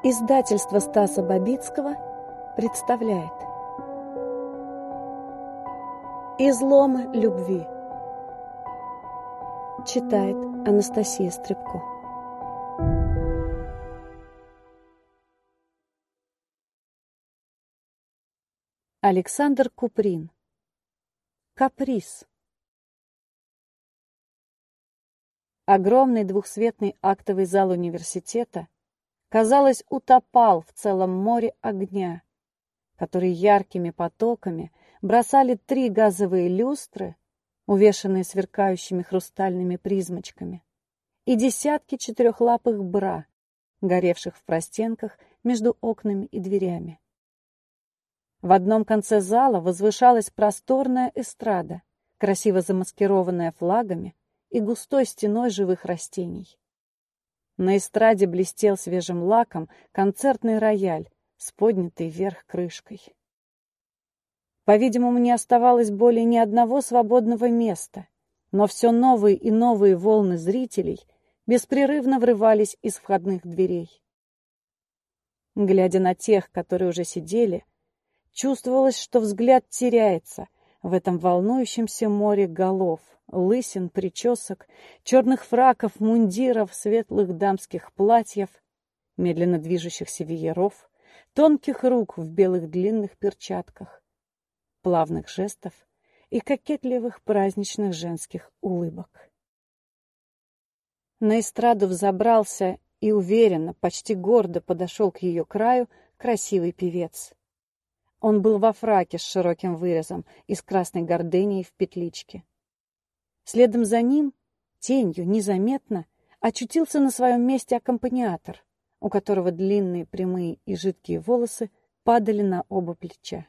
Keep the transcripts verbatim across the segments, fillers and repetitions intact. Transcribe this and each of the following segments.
Издательство Стаса Бабицкого представляет «Изломы любви». Читает Анастасия Стребко. Александр Куприн. Каприз. Огромный двухсветный актовый зал университета, казалось, утопал в целом море огня, который яркими потоками бросали три газовые люстры, увешанные сверкающими хрустальными призмочками, и десятки четырехлапых бра, горевших в простенках между окнами и дверями. В одном конце зала возвышалась просторная эстрада, красиво замаскированная флагами и густой стеной живых растений. На эстраде блестел свежим лаком концертный рояль с поднятой вверх крышкой. По-видимому, не оставалось более ни одного свободного места, но все новые и новые волны зрителей беспрерывно врывались из входных дверей. Глядя на тех, которые уже сидели, чувствовалось, что взгляд теряется в этом волнующемся море голов, лысин, причесок, черных фраков, мундиров, светлых дамских платьев, медленно движущихся вееров, тонких рук в белых длинных перчатках, плавных жестов и кокетливых праздничных женских улыбок. На эстраду взобрался и уверенно, почти гордо подошел к ее краю красивый певец. Он был во фраке с широким вырезом и с красной гордыней в петличке. Следом за ним, тенью, незаметно, очутился на своем месте аккомпаниатор, у которого длинные прямые и жидкие волосы падали на оба плеча.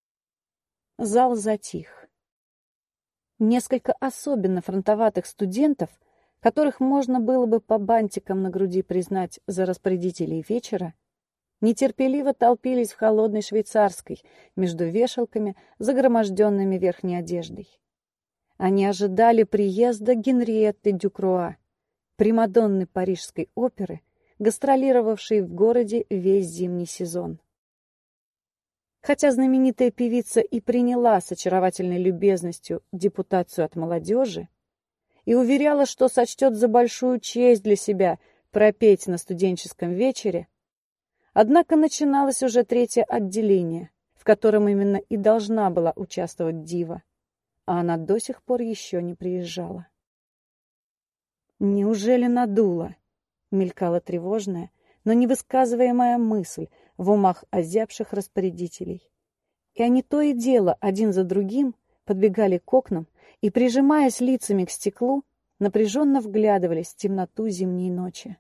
Зал затих. Несколько особенно фронтоватых студентов, которых можно было бы по бантикам на груди признать за распорядителей вечера, нетерпеливо толпились в холодной швейцарской между вешалками, загроможденными верхней одеждой. Они ожидали приезда Генриетты Дюкруа, примадонны парижской оперы, гастролировавшей в городе весь зимний сезон. Хотя знаменитая певица и приняла с очаровательной любезностью депутацию от молодежи и уверяла, что сочтет за большую честь для себя пропеть на студенческом вечере, однако начиналось уже третье отделение, в котором именно и должна была участвовать дива, а она до сих пор еще не приезжала. «Неужели надула?» — мелькала тревожная, но невысказываемая мысль в умах озябших распорядителей. И они то и дело, один за другим, подбегали к окнам и, прижимаясь лицами к стеклу, напряженно вглядывались в темноту зимней ночи.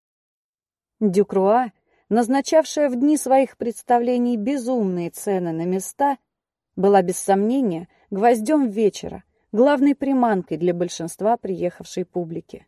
Дюкруа, назначавшая в дни своих представлений безумные цены на места, была без сомнения гвоздем вечера, главной приманкой для большинства приехавшей публики.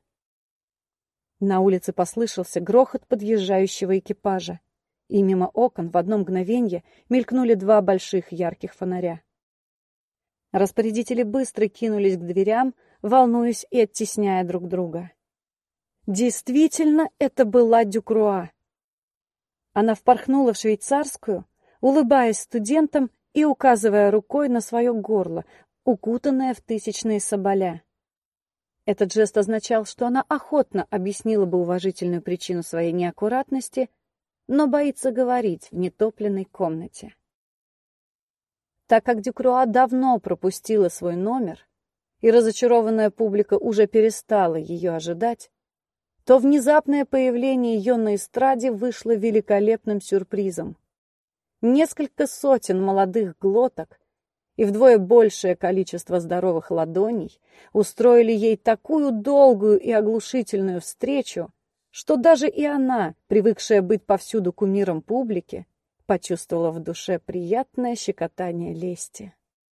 На улице послышался грохот подъезжающего экипажа, и мимо окон в одно мгновенье мелькнули два больших ярких фонаря. Распорядители быстро кинулись к дверям, волнуясь и оттесняя друг друга. Действительно, это была Дюкруа. Она впорхнула в швейцарскую, улыбаясь студентам и указывая рукой на свое горло, укутанное в тысячные соболя. Этот жест означал, что она охотно объяснила бы уважительную причину своей неаккуратности, но боится говорить в нетопленной комнате. Так как Дюкруа давно пропустила свой номер, и разочарованная публика уже перестала ее ожидать, то внезапное появление ее на эстраде вышло великолепным сюрпризом. Несколько сотен молодых глоток и вдвое большее количество здоровых ладоней устроили ей такую долгую и оглушительную встречу, что даже и она, привыкшая быть повсюду кумиром публики, почувствовала в душе приятное щекотание лести.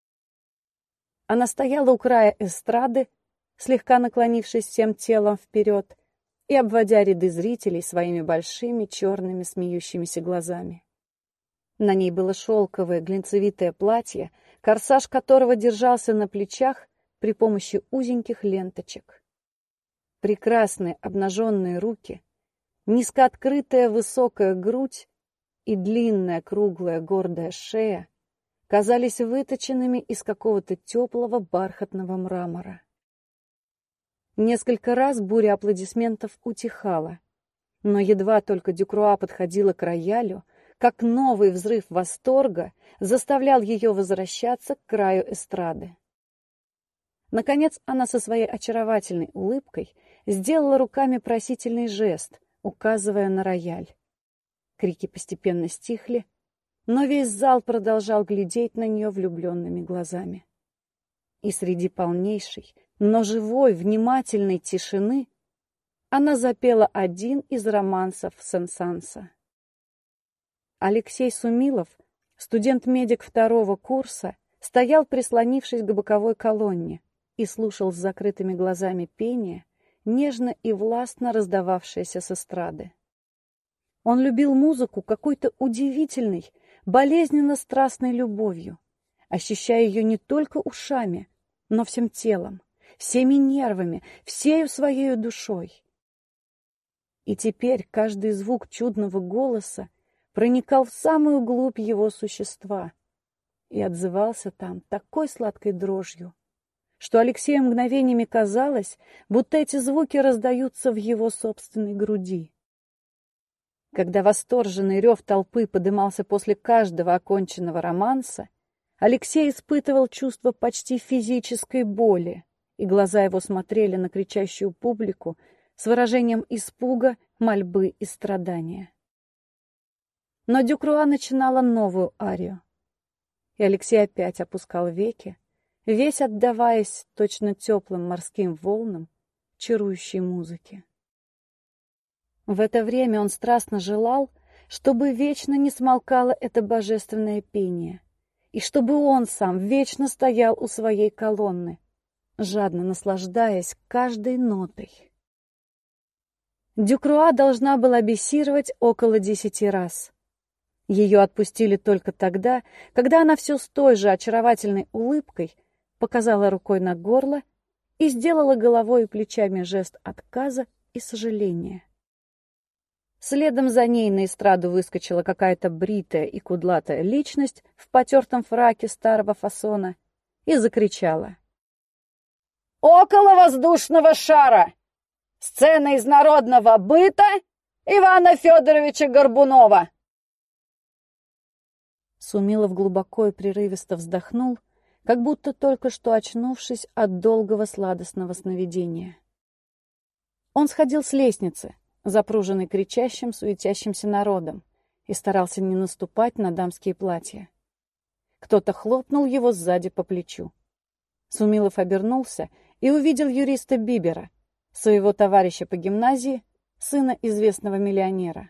Она стояла у края эстрады, слегка наклонившись всем телом вперед и обводя ряды зрителей своими большими черными смеющимися глазами. На ней было шелковое глинцевитое платье, корсаж которого держался на плечах при помощи узеньких ленточек. Прекрасные обнаженные руки низкооткрытая высокая грудь и длинная круглая гордая шея казались выточенными из какого-то теплого бархатного мрамора. Несколько раз буря аплодисментов утихала, но едва только Дюкруа подходила к роялю, как новый взрыв восторга заставлял ее возвращаться к краю эстрады. Наконец она со своей очаровательной улыбкой сделала руками просительный жест, указывая на рояль. Крики постепенно стихли, но весь зал продолжал глядеть на нее влюбленными глазами. И среди полнейшей, но живой, внимательной тишины она запела один из романсов Сен-Санса. Алексей Сумилов, студент-медик второго курса, стоял, прислонившись к боковой колонне, и слушал с закрытыми глазами пение, нежно и властно раздававшееся с эстрады. Он любил музыку какой-то удивительной, болезненно-страстной любовью, ощущая ее не только ушами, но всем телом, всеми нервами, всею своей душой. И теперь каждый звук чудного голоса проникал в самую глубь его существа и отзывался там такой сладкой дрожью, что Алексею мгновениями казалось, будто эти звуки раздаются в его собственной груди. Когда восторженный рев толпы подымался после каждого оконченного романса, Алексей испытывал чувство почти физической боли, и глаза его смотрели на кричащую публику с выражением испуга, мольбы и страдания. Но Дюкруа начинала новую арию, и Алексей опять опускал веки, весь отдаваясь точно теплым морским волнам чарующей музыки. В это время он страстно желал, чтобы вечно не смолкало это божественное пение, и чтобы он сам вечно стоял у своей колонны, жадно наслаждаясь каждой нотой. Дюкруа должна была бисировать около десяти раз. Ее отпустили только тогда, когда она все с той же очаровательной улыбкой показала рукой на горло и сделала головой и плечами жест отказа и сожаления. Следом за ней на эстраду выскочила какая-то бритая и кудлатая личность в потертом фраке старого фасона и закричала: «Около воздушного шара! Сцена из народного быта Ивана Федоровича Горбунова!» Сумилов глубоко и прерывисто вздохнул, как будто только что очнувшись от долгого сладостного сновидения. Он сходил с лестницы, запруженный кричащим, суетящимся народом, и старался не наступать на дамские платья. Кто-то хлопнул его сзади по плечу. Сумилов обернулся и увидел юриста Бибера, своего товарища по гимназии, сына известного миллионера.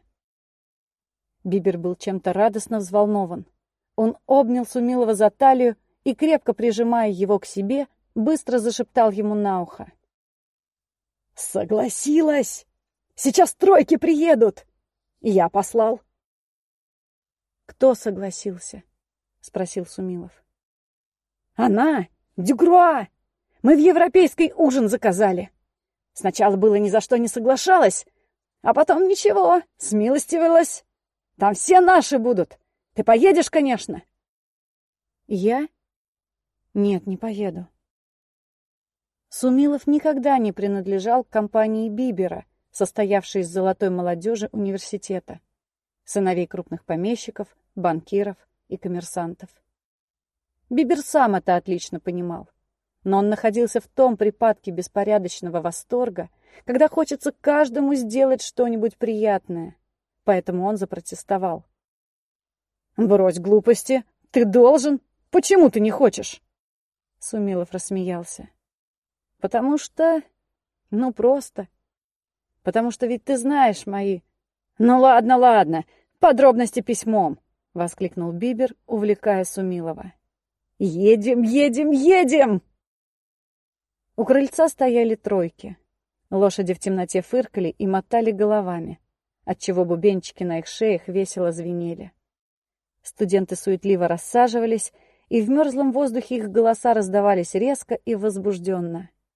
Бибер был чем-то радостно взволнован. Он обнял Сумилова за талию и, крепко прижимая его к себе, быстро зашептал ему на ухо: «Согласилась! Сейчас тройки приедут! Я послал!» «Кто согласился?» — спросил Сумилов. «Она! Дюкруа! Мы в европейский ужин заказали. Сначала было ни за что не соглашалась, а потом ничего, смилостивилась. Там все наши будут. Ты поедешь, конечно?» «Я? Нет, не поеду». Сумилов никогда не принадлежал к компании Бибера, состоявшей из золотой молодежи университета, сыновей крупных помещиков, банкиров и коммерсантов. Бибер сам это отлично понимал, но он находился в том припадке беспорядочного восторга, когда хочется каждому сделать что-нибудь приятное, поэтому он запротестовал. «Брось глупости! Ты должен! Почему ты не хочешь?» Сумилов рассмеялся. «Потому что... ну, просто. Потому что ведь ты знаешь мои...» «Ну ладно, ладно, подробности письмом!» — воскликнул Бибер, увлекая Сумилова. «Едем, едем, едем!» У крыльца стояли тройки. Лошади в темноте фыркали и мотали головами, отчего бубенчики на их шеях весело звенели. Студенты суетливо рассаживались, и в мерзлом воздухе их голоса раздавались резко и возбужденно.